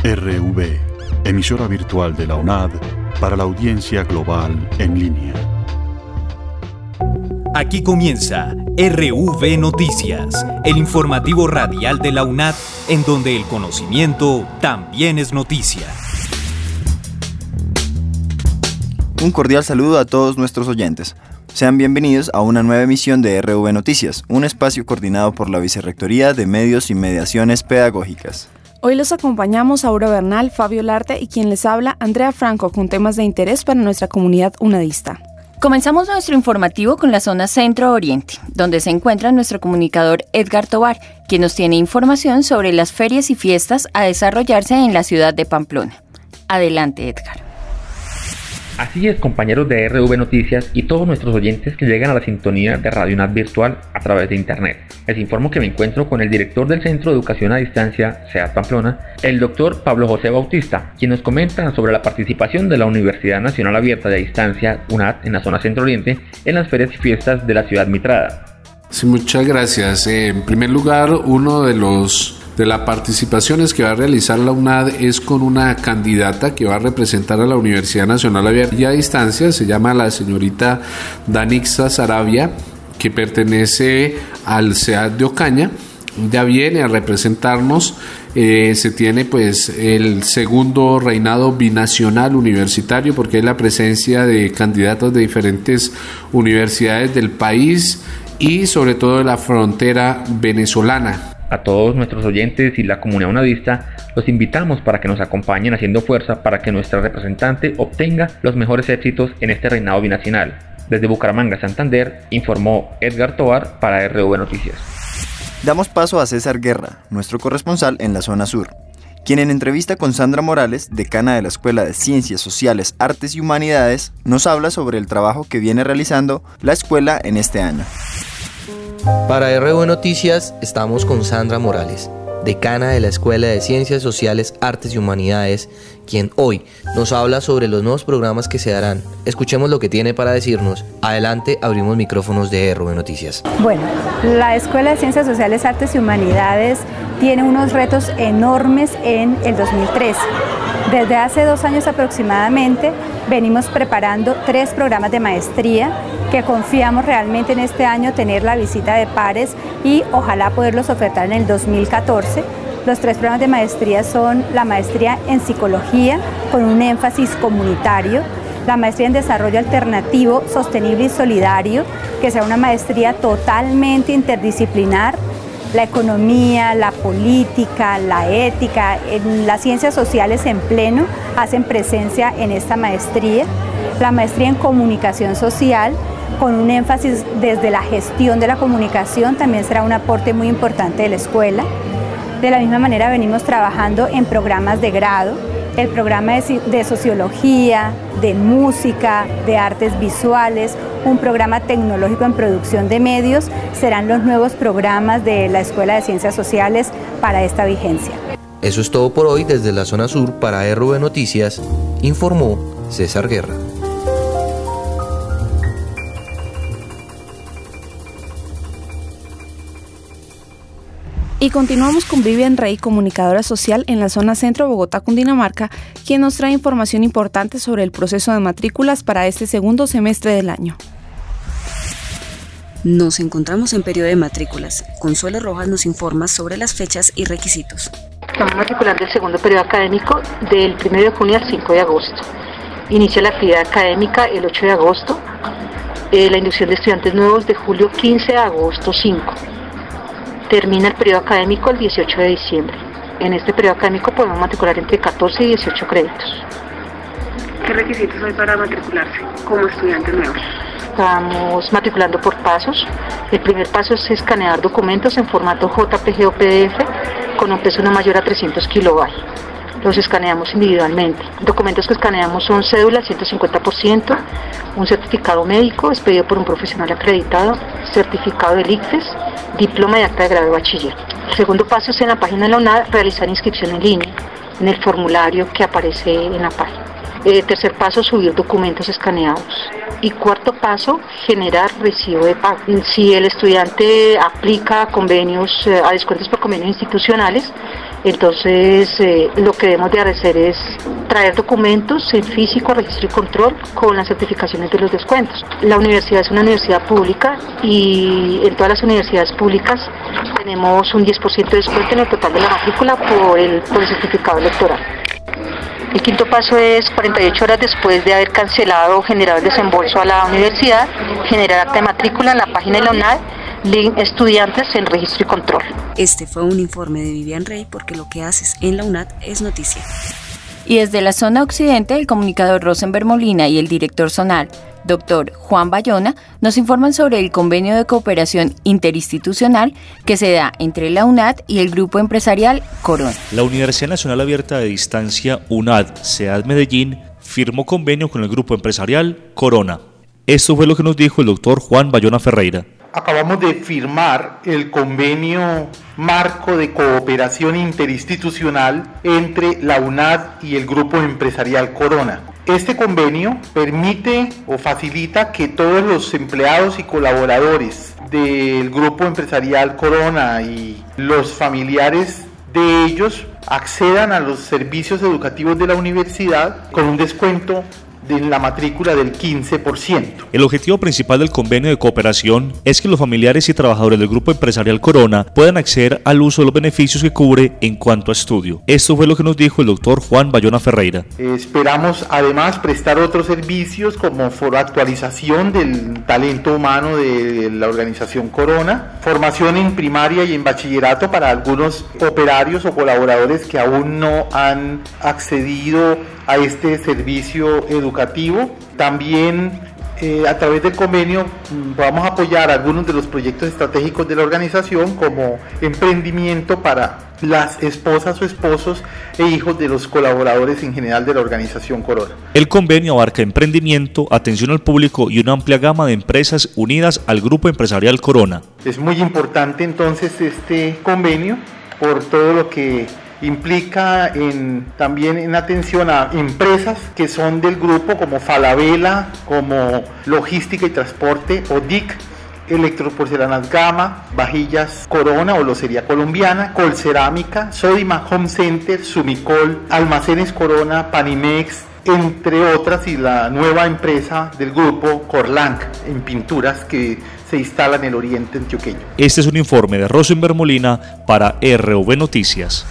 RV, emisora virtual de la UNAD para la audiencia global en línea. Aquí comienza RV Noticias, el informativo radial de la UNAD, en donde el conocimiento también es noticia. Un cordial saludo a todos nuestros oyentes. Sean bienvenidos a una nueva emisión de RV Noticias, un espacio coordinado por la Vicerrectoría de Medios y Mediaciones Pedagógicas. Hoy los acompañamos Aura Bernal, Fabio Larte y quien les habla, Andrea Franco, con temas de interés para nuestra comunidad unadista. Comenzamos nuestro informativo con la zona Centro-Oriente, donde se encuentra nuestro comunicador Edgar Tovar, quien nos tiene información sobre las ferias y fiestas a desarrollarse en la ciudad de Pamplona. Adelante, Edgar. Así es, compañeros de RV Noticias y todos nuestros oyentes que llegan a la sintonía de Radio UNAD Virtual a través de Internet. Les informo que me encuentro con el director del Centro de Educación a Distancia, CEAD Pamplona, el doctor Pablo José Bautista, quien nos comenta sobre la participación de la Universidad Nacional Abierta de Distancia, UNAD, en la zona Centro-Oriente, en las ferias y fiestas de la ciudad mitrada. Sí, muchas gracias. En primer lugar, uno de las participaciones que va a realizar la UNAD es con una candidata que va a representar a la Universidad Nacional Abierta a Distancia, se llama la señorita Danixa Saravia, que pertenece al CEAD de Ocaña. Ya viene a representarnos. Se tiene pues el segundo reinado binacional universitario, porque hay la presencia de candidatos de diferentes universidades del país y sobre todo de la frontera venezolana. A todos nuestros oyentes y la comunidad unadista los invitamos para que nos acompañen haciendo fuerza para que nuestra representante obtenga los mejores éxitos en este reinado binacional. Desde Bucaramanga, Santander, informó Edgar Tovar para RV Noticias. Damos paso a César Guerra, nuestro corresponsal en la zona sur, quien en entrevista con Sandra Morales, decana de la Escuela de Ciencias Sociales, Artes y Humanidades, nos habla sobre el trabajo que viene realizando la escuela en este año. Para RV Noticias estamos con Sandra Morales, decana de la Escuela de Ciencias Sociales, Artes y Humanidades, quien hoy nos habla sobre los nuevos programas que se darán. Escuchemos lo que tiene para decirnos. Adelante, abrimos micrófonos de RV Noticias. Bueno, la Escuela de Ciencias Sociales, Artes y Humanidades tiene unos retos enormes en el 2013. Desde hace 2 años aproximadamente venimos preparando 3 programas de maestría que confiamos realmente en este año tener la visita de pares y ojalá poderlos ofertar en el 2014. Los 3 programas de maestría son la maestría en psicología con un énfasis comunitario, la maestría en desarrollo alternativo, sostenible y solidario, que será una maestría totalmente interdisciplinar. La economía, la política, la ética, las ciencias sociales en pleno hacen presencia en esta maestría. La maestría en comunicación social, con un énfasis desde la gestión de la comunicación, también será un aporte muy importante de la escuela. De la misma manera venimos trabajando en programas de grado, el programa de sociología, de música, de artes visuales, un programa tecnológico en producción de medios, serán los nuevos programas de la Escuela de Ciencias Sociales para esta vigencia. Eso es todo por hoy desde la zona sur para RV Noticias, informó César Guerra. Y continuamos con Vivian Rey, comunicadora social en la zona centro Bogotá, Cundinamarca, quien nos trae información importante sobre el proceso de matrículas para este segundo semestre del año. Nos encontramos en periodo de matrículas. Consuelo Rojas nos informa sobre las fechas y requisitos. Estamos matriculando el segundo periodo académico del 1 de junio al 5 de agosto. Inicia la actividad académica el 8 de agosto. La inducción de estudiantes nuevos de julio 15 a agosto 5. Termina el periodo académico el 18 de diciembre. En este periodo académico podemos matricular entre 14 y 18 créditos. ¿Qué requisitos hay para matricularse como estudiante nuevo? Estamos matriculando por pasos. El primer paso es escanear documentos en formato JPG o PDF con un peso no mayor a 300 kilobytes. Los escaneamos individualmente. Documentos que escaneamos son cédula 150%, un certificado médico expedido por un profesional acreditado, certificado del ICFES, diploma y acta de grado de bachiller. El segundo paso es en la página de la UNAD realizar inscripción en línea en el formulario que aparece en la página. Tercer paso, subir documentos escaneados. Y cuarto paso, generar recibo de pago. Si el estudiante aplica a convenios, a descuentos por convenios institucionales, Entonces, lo que debemos de hacer es traer documentos en físico, registro y control con las certificaciones de los descuentos. La universidad es una universidad pública y en todas las universidades públicas tenemos un 10% de descuento en el total de la matrícula por el certificado electoral. El quinto paso es 48 horas después de haber cancelado o generado el desembolso a la universidad, generar acta de matrícula en la página de la UNAD, link estudiantes en registro y control. Este fue un informe de Vivian Rey, porque lo que haces en la UNAD es noticia. Y desde la zona occidente, el comunicador Rosenberg Molina y el director zonal, Dr. Juan Bayona, nos informan sobre el convenio de cooperación interinstitucional que se da entre la UNAD y el grupo empresarial Corona. La Universidad Nacional Abierta de Distancia UNAD, SEAD Medellín, firmó convenio con el grupo empresarial Corona. Esto fue lo que nos dijo el doctor Juan Bayona Ferreira. Acabamos de firmar el convenio marco de cooperación interinstitucional entre la UNAD y el grupo empresarial Corona. Este convenio permite o facilita que todos los empleados y colaboradores del grupo empresarial Corona y los familiares de ellos accedan a los servicios educativos de la universidad con un descuento de la matrícula del 15%. El objetivo principal del convenio de cooperación es que los familiares y trabajadores del grupo empresarial Corona puedan acceder al uso de los beneficios que cubre en cuanto a estudio. Esto fue lo que nos dijo el doctor Juan Bayona Ferreira. Esperamos además prestar otros servicios como actualización del talento humano de la organización Corona, formación en primaria y en bachillerato para algunos operarios o colaboradores que aún no han accedido a este servicio educativo. También a través del convenio vamos a apoyar algunos de los proyectos estratégicos de la organización, como emprendimiento para las esposas o esposos e hijos de los colaboradores en general de la organización Corona. El convenio abarca emprendimiento, atención al público y una amplia gama de empresas unidas al grupo empresarial Corona. Es muy importante entonces este convenio por todo lo que implica también en atención a empresas que son del grupo, como Falabella, como Logística y Transporte o DIC, Electroporcelanas Gama, Vajillas Corona o Locería Colombiana, Colcerámica, Sodima Home Center, Sumicol, Almacenes Corona, Panimex, entre otras, y la nueva empresa del grupo Corlanc en pinturas que se instala en el oriente antioqueño. Este es un informe de Rosenberg Molina para RV Noticias.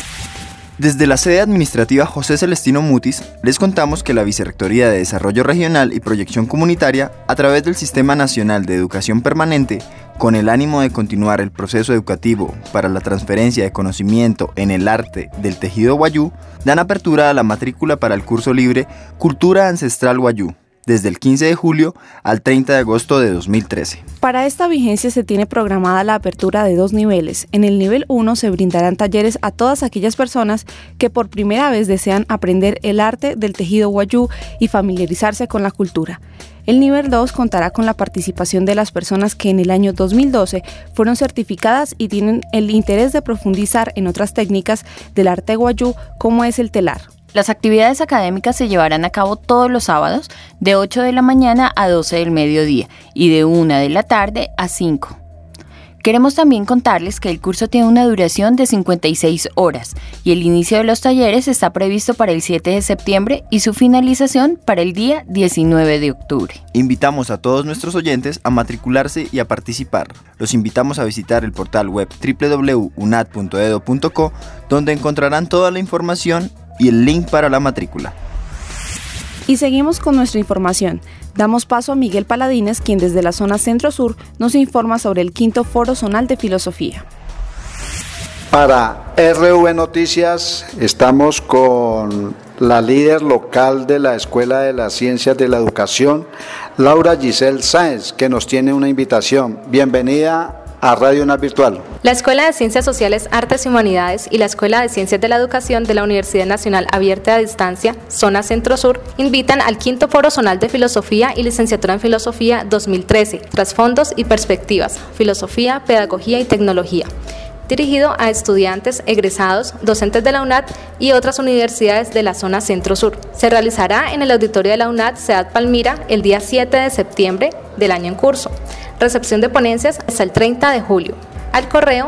Desde la sede administrativa José Celestino Mutis, les contamos que la Vicerrectoría de Desarrollo Regional y Proyección Comunitaria, a través del Sistema Nacional de Educación Permanente, con el ánimo de continuar el proceso educativo para la transferencia de conocimiento en el arte del tejido wayú, dan apertura a la matrícula para el curso libre Cultura Ancestral Wayú, desde el 15 de julio al 30 de agosto de 2013. Para esta vigencia se tiene programada la apertura de 2 niveles. En el nivel 1 se brindarán talleres a todas aquellas personas que por primera vez desean aprender el arte del tejido wayú y familiarizarse con la cultura. El nivel 2 contará con la participación de las personas que en el año 2012 fueron certificadas y tienen el interés de profundizar en otras técnicas del arte wayú, como es el telar. Las actividades académicas se llevarán a cabo todos los sábados de 8 de la mañana a 12 del mediodía y de 1 de la tarde a 5. Queremos también contarles que el curso tiene una duración de 56 horas y el inicio de los talleres está previsto para el 7 de septiembre y su finalización para el día 19 de octubre. Invitamos a todos nuestros oyentes a matricularse y a participar. Los invitamos a visitar el portal web www.unad.edu.co, donde encontrarán toda la información y el link para la matrícula. Y seguimos con nuestra información. Damos paso a Miguel Paladines, quien desde la zona centro-sur nos informa sobre el 5º Foro Zonal de Filosofía. Para RV Noticias estamos con la líder local de la Escuela de las Ciencias de la Educación, Laura Giselle Sáenz, que nos tiene una invitación. Bienvenida a Radio UNAD Virtual. La Escuela de Ciencias Sociales, Artes y Humanidades y la Escuela de Ciencias de la Educación de la Universidad Nacional Abierta a Distancia, Zona Centro-Sur, invitan al 5º Foro Zonal de Filosofía y Licenciatura en Filosofía 2013, Trasfondos y Perspectivas, Filosofía, Pedagogía y Tecnología, dirigido a estudiantes, egresados, docentes de la UNAD y otras universidades de la zona Centro-Sur. Se realizará en el auditorio de la UNAD SEAD Palmira el día 7 de septiembre del año en curso. Recepción de ponencias hasta el 30 de julio. al correo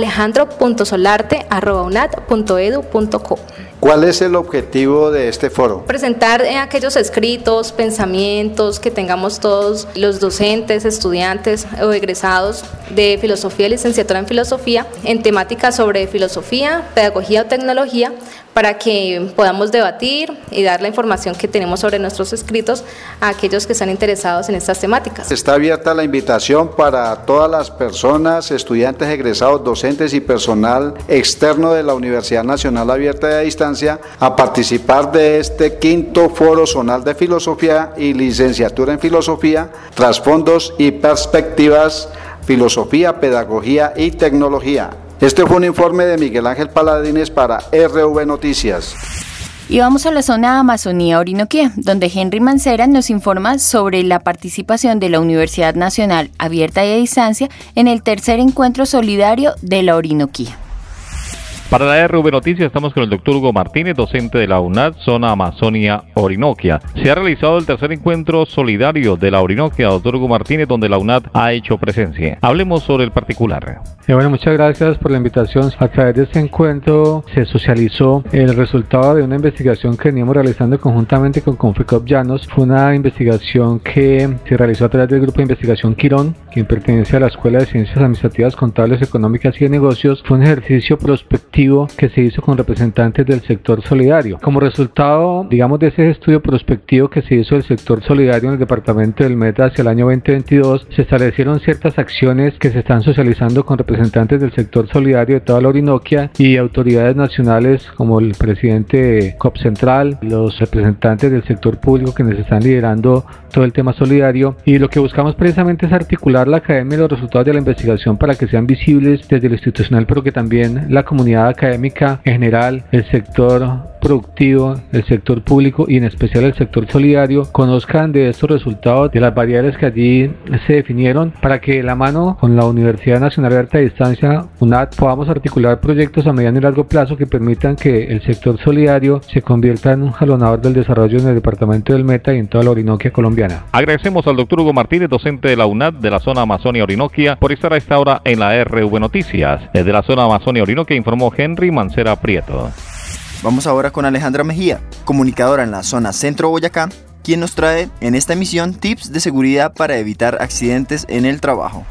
alejandro.solarte@unad.edu.co. ¿Cuál es el objetivo de este foro? Presentar aquellos escritos, pensamientos que tengamos todos los docentes, estudiantes o egresados de filosofía y licenciatura en filosofía en temáticas sobre filosofía, pedagogía o tecnología, para que podamos debatir y dar la información que tenemos sobre nuestros escritos a aquellos que están interesados en estas temáticas. Está abierta la invitación para todas las personas, estudiantes, egresados, docentes y personal externo de la Universidad Nacional Abierta y a Distancia a participar de este 5º Foro Zonal de Filosofía y Licenciatura en Filosofía, Trasfondos y Perspectivas, Filosofía, Pedagogía y Tecnología. Este fue un informe de Miguel Ángel Paladines para RV Noticias. Y vamos a la zona Amazonía Orinoquía, donde Henry Mancera nos informa sobre la participación de la Universidad Nacional Abierta y a Distancia en el tercer encuentro solidario de la Orinoquía. Para la RV Noticias estamos con el doctor Hugo Martínez, docente de la UNAD, zona Amazonia Orinoquia. Se ha realizado el tercer encuentro solidario de la Orinoquia, doctor Hugo Martínez, donde la UNAD ha hecho presencia. Hablemos sobre el particular. Bueno, muchas gracias por la invitación. A través de este encuentro se socializó el resultado de una investigación que veníamos realizando conjuntamente con Confecop Llanos. Fue una investigación que se realizó a través del grupo de investigación Quirón, quien pertenece a la Escuela de Ciencias Administrativas, Contables, Económicas y de Negocios. Fue un ejercicio prospectivo que se hizo con representantes del sector solidario. Como resultado, digamos, de ese estudio prospectivo que se hizo del sector solidario en el departamento del Meta hacia el año 2022, se establecieron ciertas acciones que se están socializando con representantes del sector solidario de toda la Orinoquia y autoridades nacionales como el presidente de COP Central, los representantes del sector público quienes están liderando todo el tema solidario, y lo que buscamos precisamente es articular la academia y los resultados de la investigación para que sean visibles desde lo institucional, pero que también la comunidad académica en general, el sector productivo, el sector público y en especial el sector solidario conozcan de estos resultados, de las variables que allí se definieron, para que de la mano con la Universidad Nacional Abierta de Distancia, UNAD, podamos articular proyectos a mediano y largo plazo que permitan que el sector solidario se convierta en un jalonador del desarrollo en el departamento del Meta y en toda la Orinoquia colombiana. Agradecemos al doctor Hugo Martínez, docente de la UNAD de la zona Amazonia Orinoquia, por estar a esta hora en la RV Noticias. Desde la zona Amazonia Orinoquia informó Henry Mancera Prieto. Vamos ahora con Alejandra Mejía, comunicadora en la zona Centro Boyacá, quien nos trae en esta emisión tips de seguridad para evitar accidentes en el trabajo.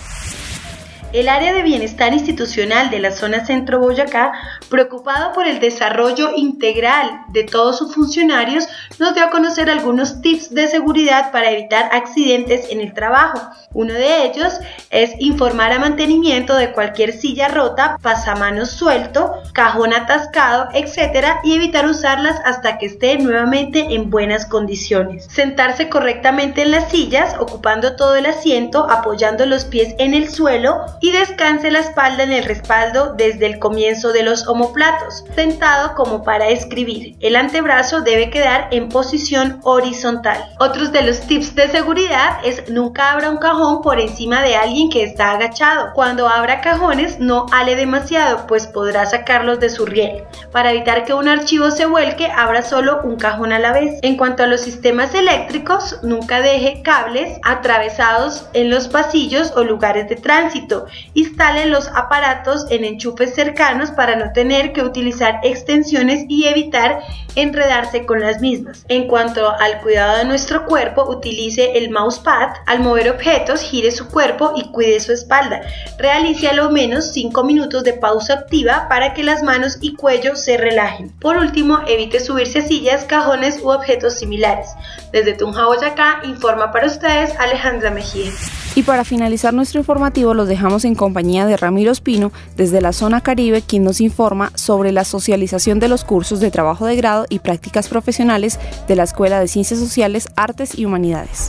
El área de bienestar institucional de la zona Centro Boyacá, preocupado por el desarrollo integral de todos sus funcionarios, nos dio a conocer algunos tips de seguridad para evitar accidentes en el trabajo. Uno de ellos es informar a mantenimiento de cualquier silla rota, pasamanos suelto, cajón atascado, etc. y evitar usarlas hasta que esté nuevamente en buenas condiciones. Sentarse correctamente en las sillas, ocupando todo el asiento, apoyando los pies en el suelo y descanse la espalda en el respaldo desde el comienzo de los omóplatos, sentado como para escribir. El antebrazo debe quedar en posición horizontal. Otros de los tips de seguridad es nunca abra un cajón por encima de alguien que está agachado. Cuando abra cajones no ale demasiado, pues podrá sacarlos de su riel. Para evitar que un archivo se vuelque, abra solo un cajón a la vez. En cuanto a los sistemas eléctricos, nunca deje cables atravesados en los pasillos o lugares de tránsito. Instale los aparatos en enchufes cercanos para no tener que utilizar extensiones y evitar enredarse con las mismas. En cuanto al cuidado de nuestro cuerpo, utilice el mousepad. Al mover objetos, gire su cuerpo y cuide su espalda. Realice a lo menos 5 minutos de pausa activa para que las manos y cuello se relajen. Por último, evite subirse a sillas, cajones u objetos similares. Desde Tunja, Boyacá, informa para ustedes Alejandra Mejía. Y para finalizar nuestro informativo los dejamos en compañía de Ramiro Espino desde la zona Caribe, quien nos informa sobre la socialización de los cursos de trabajo de grado y prácticas profesionales de la Escuela de Ciencias Sociales, Artes y Humanidades.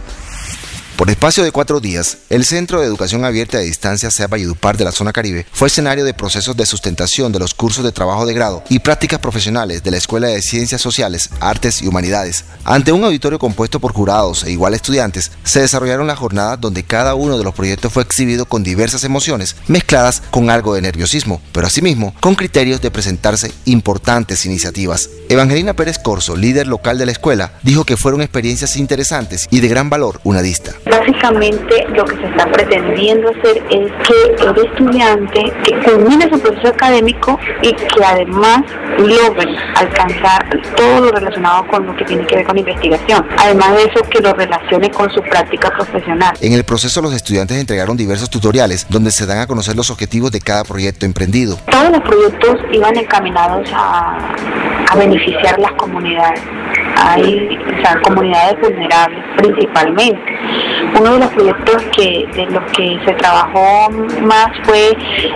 Por espacio de 4 días, el Centro de Educación Abierta a Distancia CEA Valledupar de la zona Caribe fue escenario de procesos de sustentación de los cursos de trabajo de grado y prácticas profesionales de la Escuela de Ciencias Sociales, Artes y Humanidades. Ante un auditorio compuesto por jurados e igual estudiantes, se desarrollaron las jornadas donde cada uno de los proyectos fue exhibido con diversas emociones, mezcladas con algo de nerviosismo, pero asimismo con criterios de presentarse importantes iniciativas. Evangelina Pérez Corso, líder local de la escuela, dijo que fueron experiencias interesantes y de gran valor unadista. Básicamente lo que se está pretendiendo hacer es que el estudiante que culmine su proceso académico y que además logre alcanzar todo lo relacionado con lo que tiene que ver con investigación. Además de eso, que lo relacione con su práctica profesional. En el proceso, los estudiantes entregaron diversos tutoriales donde se dan a conocer los objetivos de cada proyecto emprendido. Todos los proyectos iban encaminados a beneficiar las comunidades. Comunidades vulnerables principalmente. Uno de los proyectos de los que se trabajó más fue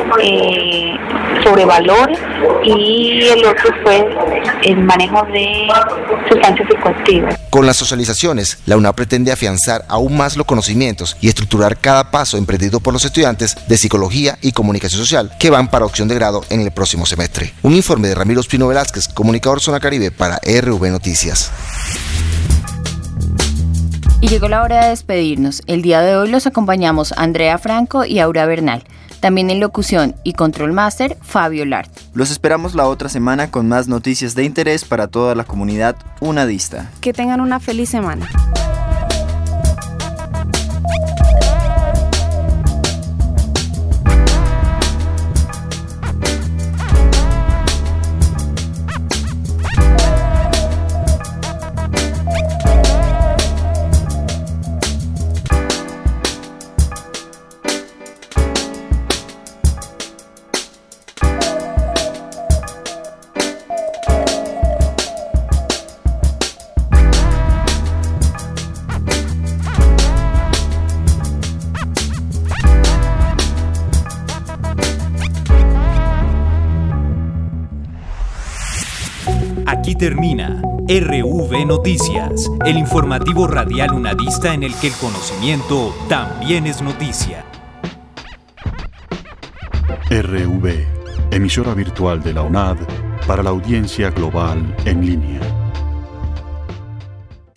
sobre valores, y el otro fue el manejo de sustancias psicoactivas. Con las socializaciones, la UNAD pretende afianzar aún más los conocimientos y estructurar cada paso emprendido por los estudiantes de Psicología y Comunicación Social que van para opción de grado en el próximo semestre. Un informe de Ramiro Espino Velázquez, comunicador Zona Caribe para RV Noticias. Y llegó la hora de despedirnos. El día de hoy los acompañamos Andrea Franco y Aura Bernal. También en locución y control master, Fabio Lart. Los esperamos la otra semana con más noticias de interés para toda la comunidad unadista. Que tengan una feliz semana. Aquí termina RV Noticias, el informativo radial unadista en el que el conocimiento también es noticia. RV, emisora virtual de la UNAD para la audiencia global en línea.